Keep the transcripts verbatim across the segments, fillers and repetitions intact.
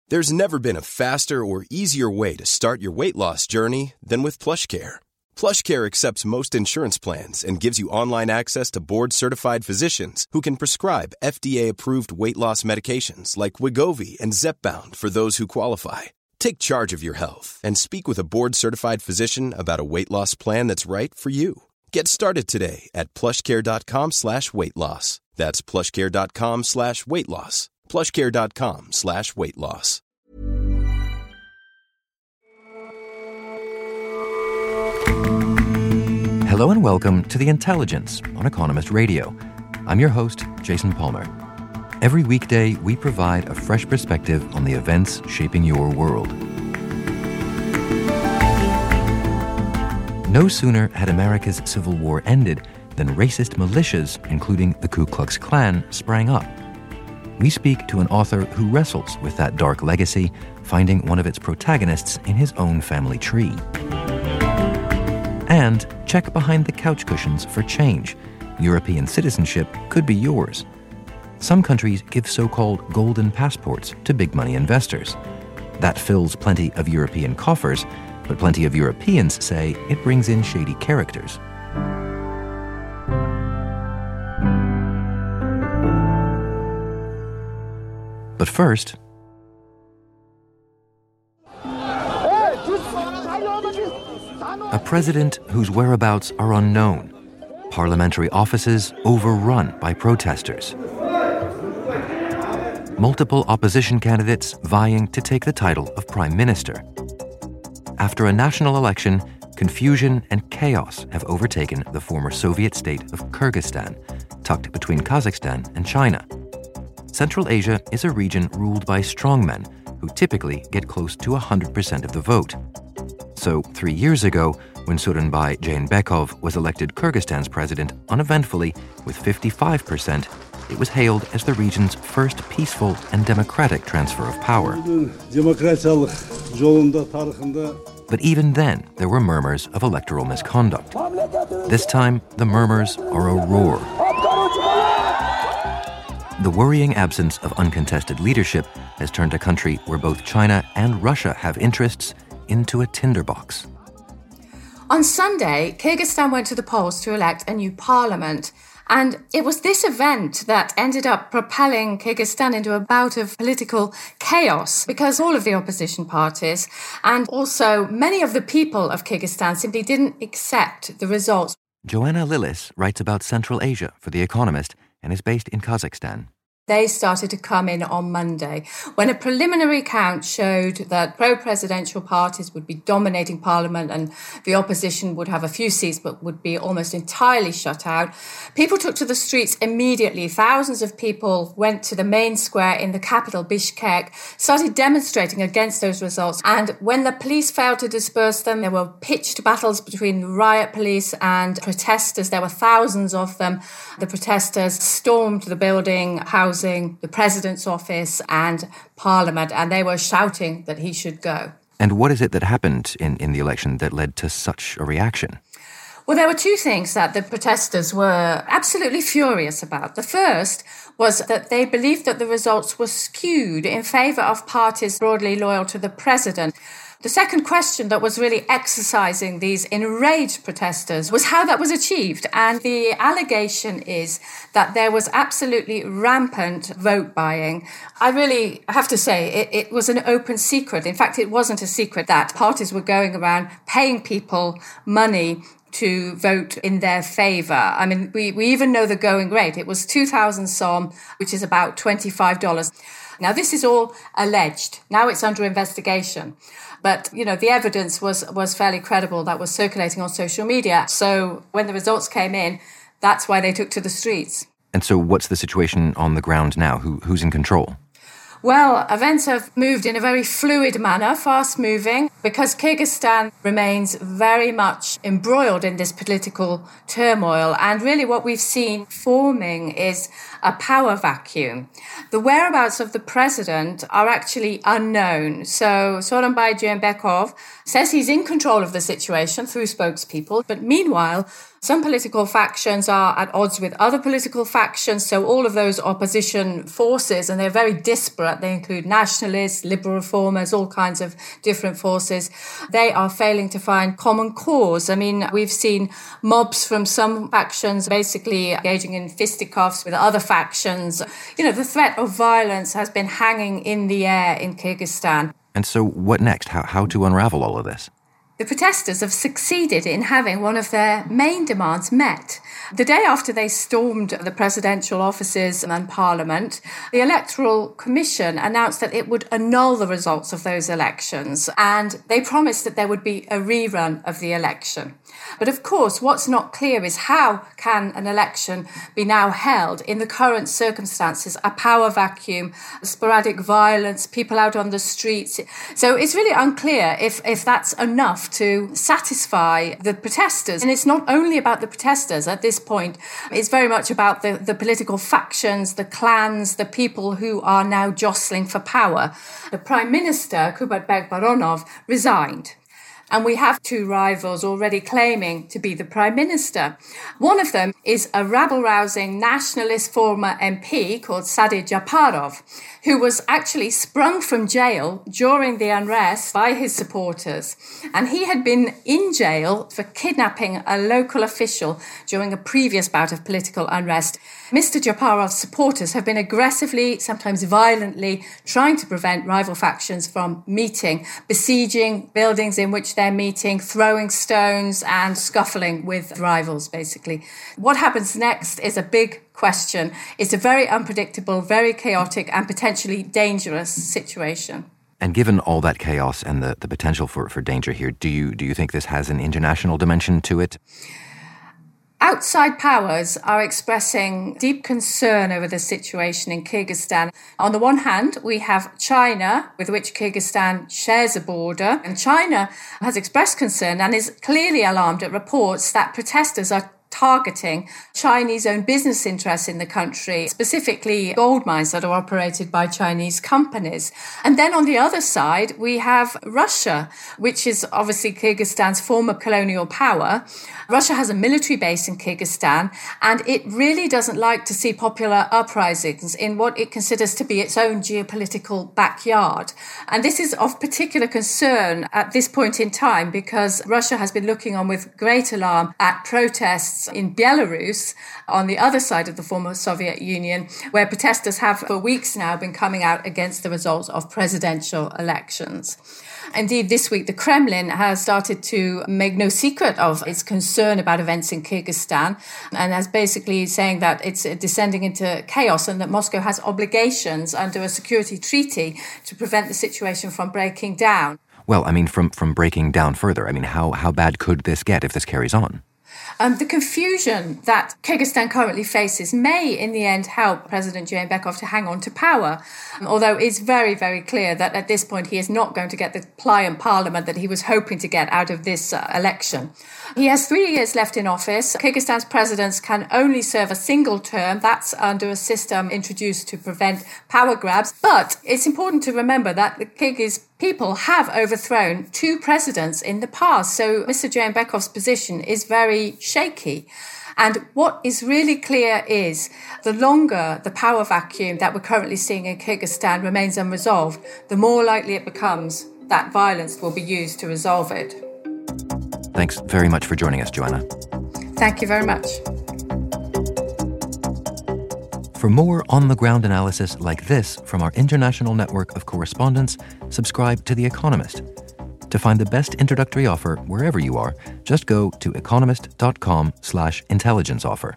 There's never been a faster or easier way to start your weight loss journey than with PlushCare. PlushCare accepts most insurance plans and gives you online access to board-certified physicians who can prescribe F D A-approved weight loss medications like Wegovy and Zepbound for those who qualify. Take charge of your health and speak with a board-certified physician about a weight loss plan that's right for you. Get started today at plushcare.com slash weight loss. That's plushcare.com slash weight loss. plushcare.com slash weight loss. Hello and welcome to The Intelligence on Economist Radio. I'm your host, Jason Palmer. Every weekday, we provide a fresh perspective on the events shaping your world. No sooner had America's Civil War ended than racist militias, including the Ku Klux Klan, sprang up. We speak to an author who wrestles with that dark legacy, finding one of its protagonists in his own family tree. And check behind the couch cushions for change. European citizenship could be yours. Some countries give so-called golden passports to big money investors. That fills plenty of European coffers, but plenty of Europeans say it brings in shady characters. But first, a president whose whereabouts are unknown, parliamentary offices overrun by protesters, multiple opposition candidates vying to take the title of prime minister. After a national election, confusion and chaos have overtaken the former Soviet state of Kyrgyzstan, tucked between Kazakhstan and China. Central Asia is a region ruled by strongmen who typically get close to one hundred percent of the vote. So three years ago, when Sooronbay Jeenbekov was elected Kyrgyzstan's president uneventfully with fifty-five percent, it was hailed as the region's first peaceful and democratic transfer of power. But even then, there were murmurs of electoral misconduct. This time, the murmurs are a roar. The worrying absence of uncontested leadership has turned a country where both China and Russia have interests into a tinderbox. On Sunday, Kyrgyzstan went to the polls to elect a new parliament. And it was this event that ended up propelling Kyrgyzstan into a bout of political chaos because all of the opposition parties and also many of the people of Kyrgyzstan simply didn't accept the results. Joanna Lillis writes about Central Asia for The Economist and is based in Kazakhstan. They started to come in on Monday when a preliminary count showed that pro-presidential parties would be dominating parliament and the opposition would have a few seats but would be almost entirely shut out. People took to the streets immediately. Thousands of people went to the main square in the capital, Bishkek, started demonstrating against those results. And when the police failed to disperse them, there were pitched battles between riot police and protesters. There were thousands of them. The protesters stormed the building, housing the president's office and parliament, and they were shouting that he should go. And what is it that happened in, in the election that led to such a reaction? Well, there were two things that the protesters were absolutely furious about. The first was that they believed that the results were skewed in favor of parties broadly loyal to the president. The second question that was really exercising these enraged protesters was how that was achieved. And the allegation is that there was absolutely rampant vote buying. I really have to say it, it was an open secret. In fact, it wasn't a secret that parties were going around paying people money to vote in their favor. I mean, we, we even know the going rate. It was two thousand som, which is about twenty-five dollars. Now, this is all alleged. Now it's under investigation. But, you know, the evidence was, was fairly credible that was circulating on social media. So when the results came in, that's why they took to the streets. And so what's the situation on the ground now? Who, who's in control? Well, events have moved in a very fluid manner, fast-moving, because Kyrgyzstan remains very much embroiled in this political turmoil. And really what we've seen forming is a power vacuum. The whereabouts of the president are actually unknown. So Sooronbay Jeenbekov says he's in control of the situation through spokespeople, but meanwhile, some political factions are at odds with other political factions, so all of those opposition forces, and they're very disparate, they include nationalists, liberal reformers, all kinds of different forces, they are failing to find common cause. I mean, we've seen mobs from some factions basically engaging in fisticuffs with other factions. You know, the threat of violence has been hanging in the air in Kyrgyzstan. And so what next? How, how to unravel all of this? The protesters have succeeded in having one of their main demands met. The day after they stormed the presidential offices and parliament, the Electoral Commission announced that it would annul the results of those elections, and they promised that there would be a rerun of the election. But of course, what's not clear is how can an election be now held in the current circumstances, a power vacuum, sporadic violence, people out on the streets. So it's really unclear if, if that's enough to satisfy the protesters. And it's not only about the protesters at this point. It's very much about the, the political factions, the clans, the people who are now jostling for power. The Prime Minister, Kubat Bekbaronov, resigned. And we have two rivals already claiming to be the Prime Minister. One of them is a rabble-rousing nationalist former M P called Sadir Japarov, who was actually sprung from jail during the unrest by his supporters. And he had been in jail for kidnapping a local official during a previous bout of political unrest. Mister Japarov's supporters have been aggressively, sometimes violently, trying to prevent rival factions from meeting, besieging buildings in which they're meeting, throwing stones and scuffling with rivals, basically. What happens next is a big question. It's a very unpredictable, very chaotic and potentially dangerous situation. And given all that chaos and the, the potential for, for danger here, do you do you think this has an international dimension to it? Outside powers are expressing deep concern over the situation in Kyrgyzstan. On the one hand, we have China, with which Kyrgyzstan shares a border. And China has expressed concern and is clearly alarmed at reports that protesters are targeting Chinese-owned business interests in the country, specifically gold mines that are operated by Chinese companies. And then on the other side, we have Russia, which is obviously Kyrgyzstan's former colonial power. Russia has a military base in Kyrgyzstan, and it really doesn't like to see popular uprisings in what it considers to be its own geopolitical backyard. And this is of particular concern at this point in time because Russia has been looking on with great alarm at protests in Belarus, on the other side of the former Soviet Union, where protesters have for weeks now been coming out against the results of presidential elections. Indeed, this week, the Kremlin has started to make no secret of its concern about events in Kyrgyzstan and has basically saying that it's descending into chaos and that Moscow has obligations under a security treaty to prevent the situation from breaking down. Well, I mean, from, from breaking down further, I mean, how, how bad could this get if this carries on? Um, the confusion that Kyrgyzstan currently faces may, in the end, help President Jeenbekov to hang on to power, um, although it's very, very clear that at this point he is not going to get the pliant parliament that he was hoping to get out of this uh, election. He has three years left in office. Kyrgyzstan's presidents can only serve a single term. That's under a system introduced to prevent power grabs. But it's important to remember that the Kyrgyz people have overthrown two presidents in the past. So Mister Jeenbekov's position is very shaky. And what is really clear is the longer the power vacuum that we're currently seeing in Kyrgyzstan remains unresolved, the more likely it becomes that violence will be used to resolve it. Thanks very much for joining us, Joanna. Thank you very much. For more on-the-ground analysis like this from our international network of correspondents, subscribe to The Economist. To find the best introductory offer wherever you are, just go to economist.com slash intelligence offer.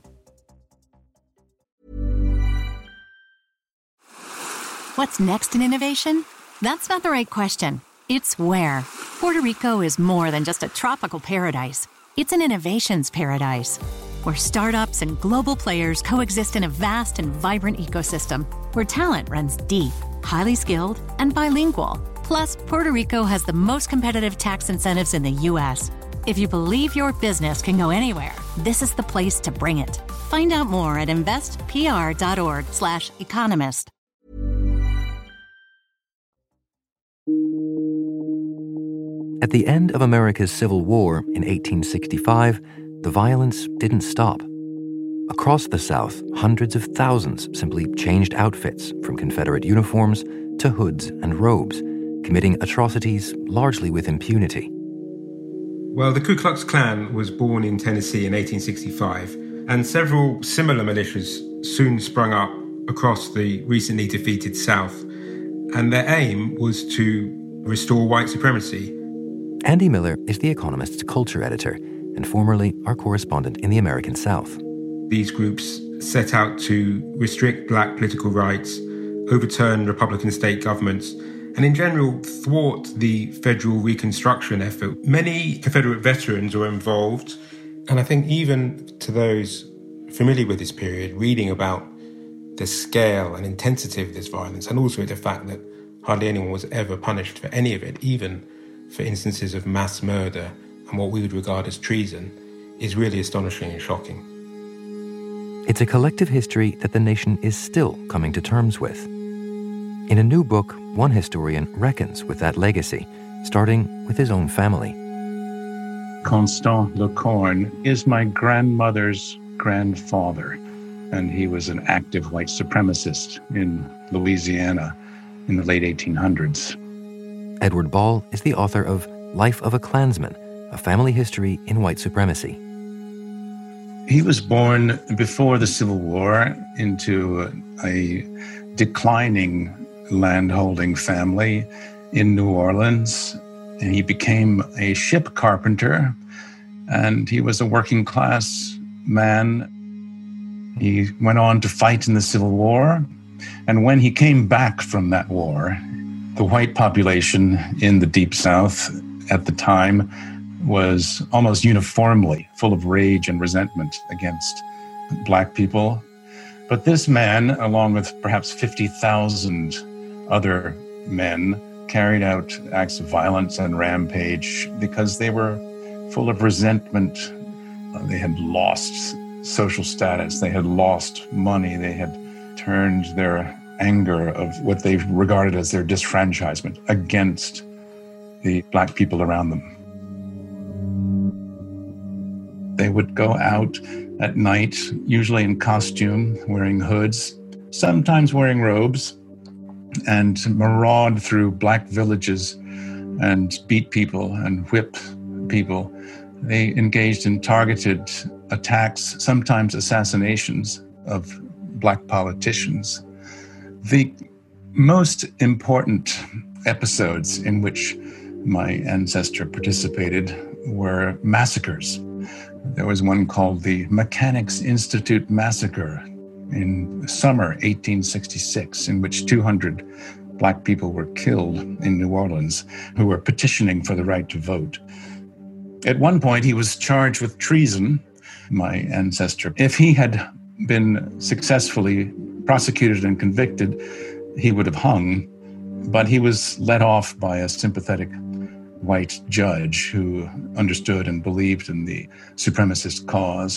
What's next in innovation? That's not the right question. It's where. Puerto Rico is more than just a tropical paradise. It's an innovations paradise, where startups and global players coexist in a vast and vibrant ecosystem, where talent runs deep, highly skilled, and bilingual. Plus, Puerto Rico has the most competitive tax incentives in the U S. If you believe your business can go anywhere, this is the place to bring it. Find out more at investpr.org slash economist. At the end of America's Civil War in eighteen sixty-five, the violence didn't stop. Across the South, hundreds of thousands simply changed outfits from Confederate uniforms to hoods and robes, committing atrocities largely with impunity. Well, the Ku Klux Klan was born in Tennessee in eighteen sixty-five, and several similar militias soon sprung up across the recently defeated South, and their aim was to restore white supremacy. Andy Miller is The Economist's culture editor and formerly our correspondent in the American South. These groups set out to restrict black political rights, overturn Republican state governments, and in general thwart the federal Reconstruction effort. Many Confederate veterans were involved, and I think even to those familiar with this period, reading about the scale and intensity of this violence, and also the fact that hardly anyone was ever punished for any of it, even for instances of mass murder and what we would regard as treason, is really astonishing and shocking. It's a collective history that the nation is still coming to terms with. In a new book, one historian reckons with that legacy, starting with his own family. Constant Lecorne is my grandmother's grandfather, and he was an active white supremacist in Louisiana in the late eighteen hundreds. Edward Ball is the author of Life of a Klansman, a family history in white supremacy. He was born before the Civil War into a declining landholding family in New Orleans, and he became a ship carpenter, and he was a working class man. He went on to fight in the Civil War, and when he came back from that war, the white population in the Deep South at the time was almost uniformly full of rage and resentment against black people. But this man, along with perhaps fifty thousand other men, carried out acts of violence and rampage because they were full of resentment. They had lost social status, they had lost money, they had turned their anger of what they regarded as their disfranchisement against the black people around them. They would go out at night, usually in costume, wearing hoods, sometimes wearing robes, and maraud through black villages and beat people and whip people. They engaged in targeted attacks, sometimes assassinations of black politicians. The most important episodes in which my ancestor participated were massacres. There was one called the Mechanics Institute Massacre in summer eighteen sixty-six, in which two hundred black people were killed in New Orleans who were petitioning for the right to vote. At one point, he was charged with treason, my ancestor. If he had been successfully prosecuted and convicted, he would have hung, but he was let off by a sympathetic white judge who understood and believed in the supremacist cause.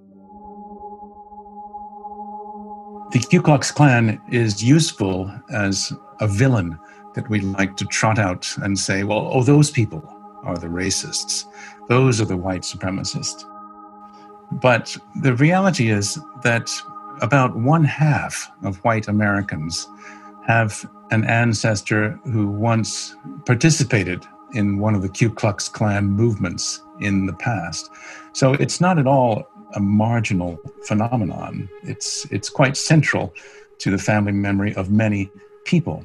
The Ku Klux Klan is useful as a villain that we like to trot out and say, well, oh, those people are the racists. Those are the white supremacists. But the reality is that about one half of white Americans have an ancestor who once participated in one of the Ku Klux Klan movements in the past. So it's not at all a marginal phenomenon. It's, it's quite central to the family memory of many people.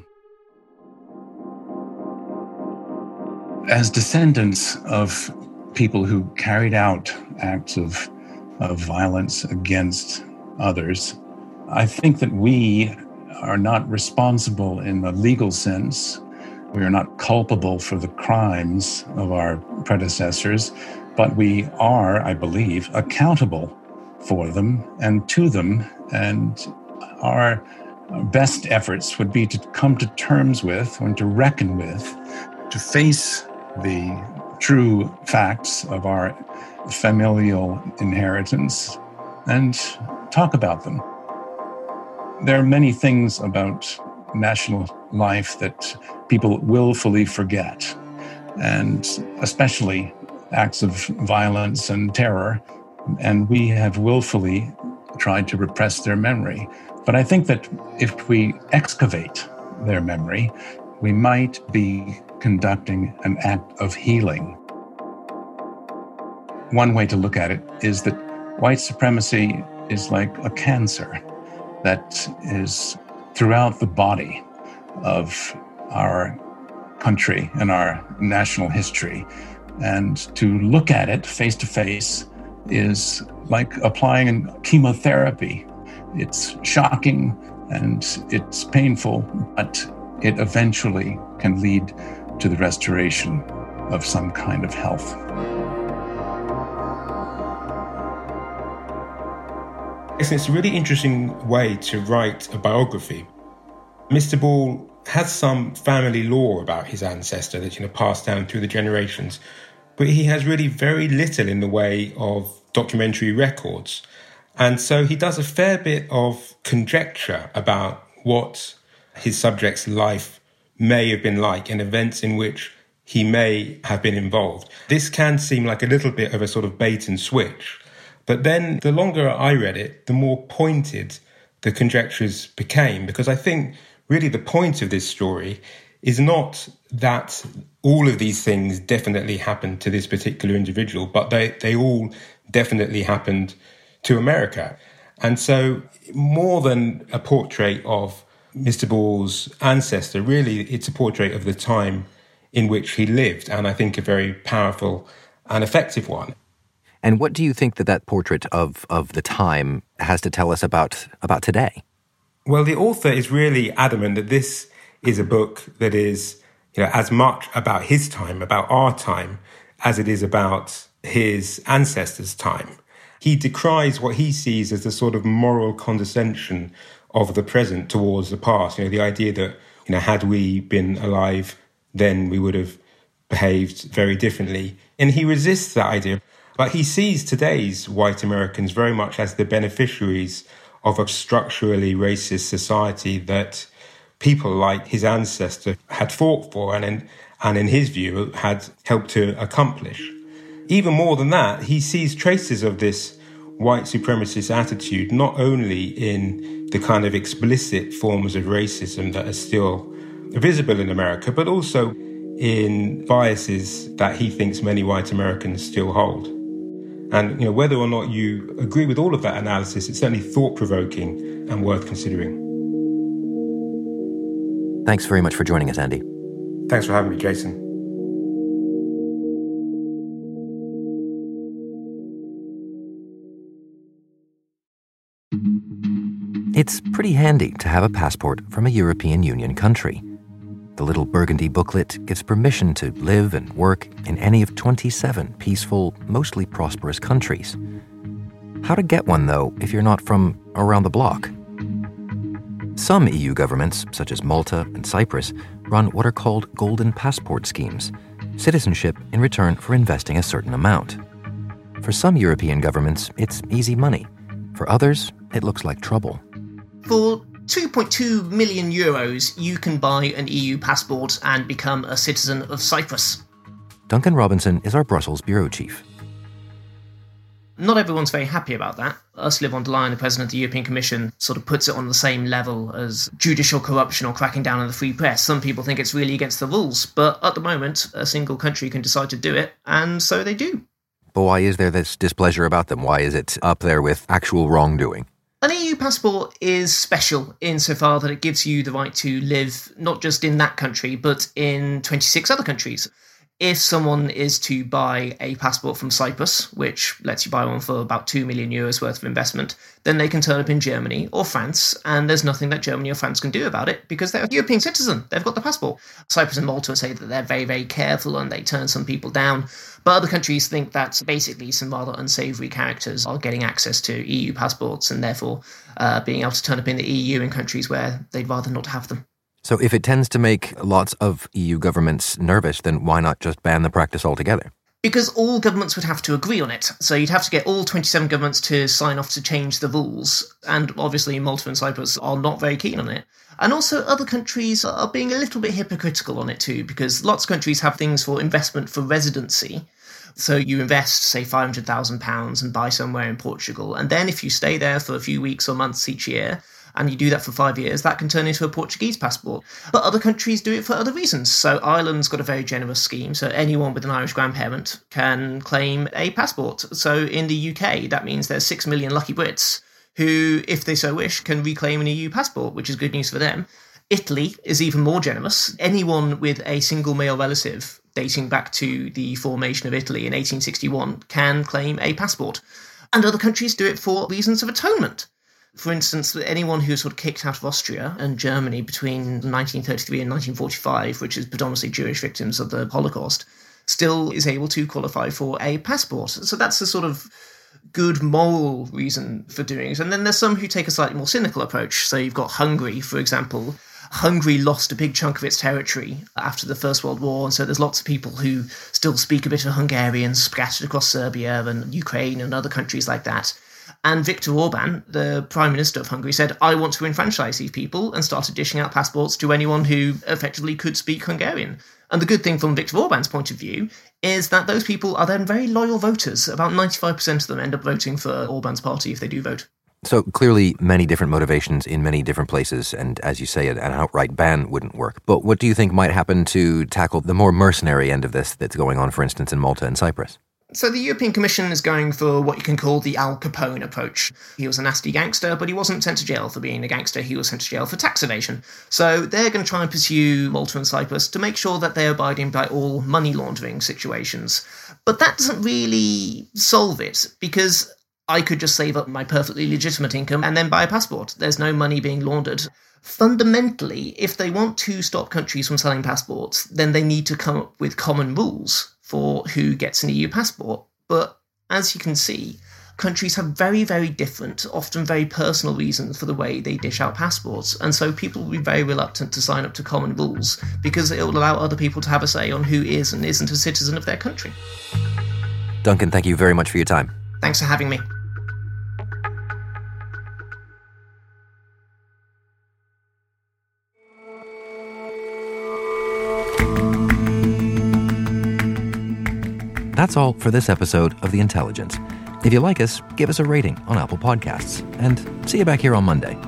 As descendants of people who carried out acts of, of violence against others, I think that we are not responsible in the legal sense. We are not culpable for the crimes of our predecessors, but we are, I believe, accountable for them and to them. And our best efforts would be to come to terms with and to reckon with, to face the true facts of our familial inheritance and talk about them. There are many things about national life that people willfully forget, and especially acts of violence and terror, and we have willfully tried to repress their memory. But I think that if we excavate their memory, we might be conducting an act of healing. One way to look at it is that white supremacy is like a cancer that is throughout the body of our country and our national history. And to look at it face to face is like applying chemotherapy. It's shocking and it's painful, but it eventually can lead to the restoration of some kind of health. It's a really interesting way to write a biography. Mister Ball has some family lore about his ancestor that's, you know, passed down through the generations, but he has really very little in the way of documentary records. And so he does a fair bit of conjecture about what his subject's life may have been like and events in which he may have been involved. This can seem like a little bit of a sort of bait and switch. But then the longer I read it, the more pointed the conjectures became, because I think really the point of this story is not that all of these things definitely happened to this particular individual, but they, they all definitely happened to America. And so more than a portrait of Mister Ball's ancestor, really it's a portrait of the time in which he lived, and I think a very powerful and effective one. And what do you think that that portrait of, of the time has to tell us about, about today? Well, the author is really adamant that this is a book that is, you know, as much about his time, about our time, as it is about his ancestors' time. He decries what he sees as the sort of moral condescension of the present towards the past. You know, the idea that, you know, had we been alive, then we would have behaved very differently. And he resists that idea. But he sees today's white Americans very much as the beneficiaries of a structurally racist society that people like his ancestor had fought for and in, and in his view had helped to accomplish. Even more than that, he sees traces of this white supremacist attitude not only in the kind of explicit forms of racism that are still visible in America, but also in biases that he thinks many white Americans still hold. And, you know, whether or not you agree with all of that analysis, it's certainly thought-provoking and worth considering. Thanks very much for joining us, Andy. Thanks for having me, Jason. It's pretty handy to have a passport from a European Union country. The little burgundy booklet gives permission to live and work in any of twenty-seven peaceful, mostly prosperous countries. How to get one, though, if you're not from around the block? Some E U governments, such as Malta and Cyprus, run what are called golden passport schemes, citizenship in return for investing a certain amount. For some European governments, it's easy money. For others, it looks like trouble. For two point two million euros, you can buy an E U passport and become a citizen of Cyprus. Duncan Robinson is our Brussels bureau chief. Not everyone's very happy about that. Ursula von der Leyen, the president of the European Commission, sort of puts it on the same level as judicial corruption or cracking down on the free press. Some people think it's really against the rules, but at the moment, a single country can decide to do it, and so they do. But why is there this displeasure about them? Why is it up there with actual wrongdoing? An E U passport is special insofar that it gives you the right to live not just in that country, but in twenty-six other countries. If someone is to buy a passport from Cyprus, which lets you buy one for about two million euros worth of investment, then they can turn up in Germany or France, and there's nothing that Germany or France can do about it because they're a European citizen. They've got the passport. Cyprus and Malta say that they're very, very careful and they turn some people down. But other countries think that basically some rather unsavoury characters are getting access to E U passports and therefore uh, being able to turn up in the E U in countries where they'd rather not have them. So if it tends to make lots of E U governments nervous, then why not just ban the practice altogether? Because all governments would have to agree on it. So you'd have to get all twenty-seven governments to sign off to change the rules. And obviously Malta and Cyprus are not very keen on it. And also other countries are being a little bit hypocritical on it too, because lots of countries have things for investment for residency. So you invest, say, five hundred thousand pounds and buy somewhere in Portugal. And then if you stay there for a few weeks or months each year, and you do that for five years, that can turn into a Portuguese passport. But other countries do it for other reasons. So Ireland's got a very generous scheme. So anyone with an Irish grandparent can claim a passport. So in the U K, that means there's six million lucky Brits who, if they so wish, can reclaim an E U passport, which is good news for them. Italy is even more generous. Anyone with a single male relative dating back to the formation of Italy in eighteen sixty-one can claim a passport. And other countries do it for reasons of atonement. For instance, anyone who was sort of kicked out of Austria and Germany between nineteen thirty-three and nineteen forty-five, which is predominantly Jewish victims of the Holocaust, still is able to qualify for a passport. So that's a sort of good moral reason for doing it. And then there's some who take a slightly more cynical approach. So you've got Hungary, for example. Hungary lost a big chunk of its territory after the First World War, and so there's lots of people who still speak a bit of Hungarian scattered across Serbia and Ukraine and other countries like that. And Viktor Orban, the Prime Minister of Hungary, said, I want to enfranchise these people, and started dishing out passports to anyone who effectively could speak Hungarian. And the good thing from Viktor Orban's point of view is that those people are then very loyal voters. About ninety-five percent of them end up voting for Orban's party if they do vote. So clearly many different motivations in many different places, and as you say, an outright ban wouldn't work. But what do you think might happen to tackle the more mercenary end of this that's going on, for instance, in Malta and Cyprus? So the European Commission is going for what you can call the Al Capone approach. He was a nasty gangster, but he wasn't sent to jail for being a gangster. He was sent to jail for tax evasion. So they're going to try and pursue Malta and Cyprus to make sure that they're abiding by all money laundering situations. But that doesn't really solve it, because I could just save up my perfectly legitimate income and then buy a passport. There's no money being laundered. Fundamentally, if they want to stop countries from selling passports, then they need to come up with common rules for who gets an E U passport. But as you can see, countries have very, very different, often very personal reasons for the way they dish out passports. And so people will be very reluctant to sign up to common rules because it will allow other people to have a say on who is and isn't a citizen of their country. Duncan, thank you very much for your time. Thanks for having me. That's all for this episode of The Intelligence. If you like us, give us a rating on Apple Podcasts. And see you back here on Monday.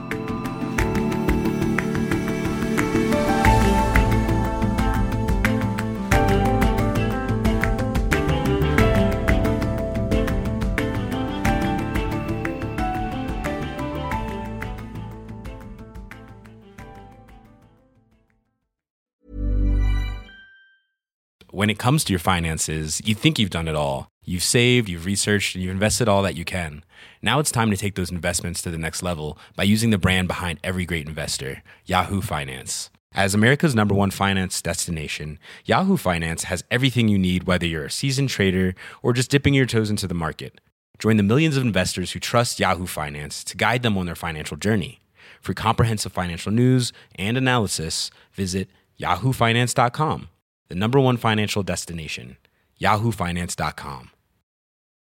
When it comes to your finances, you think you've done it all. You've saved, you've researched, and you've invested all that you can. Now it's time to take those investments to the next level by using the brand behind every great investor, Yahoo Finance. As America's number one finance destination, Yahoo Finance has everything you need, whether you're a seasoned trader or just dipping your toes into the market. Join the millions of investors who trust Yahoo Finance to guide them on their financial journey. For comprehensive financial news and analysis, visit yahoo finance dot com. The number one financial destination, yahoo finance dot com.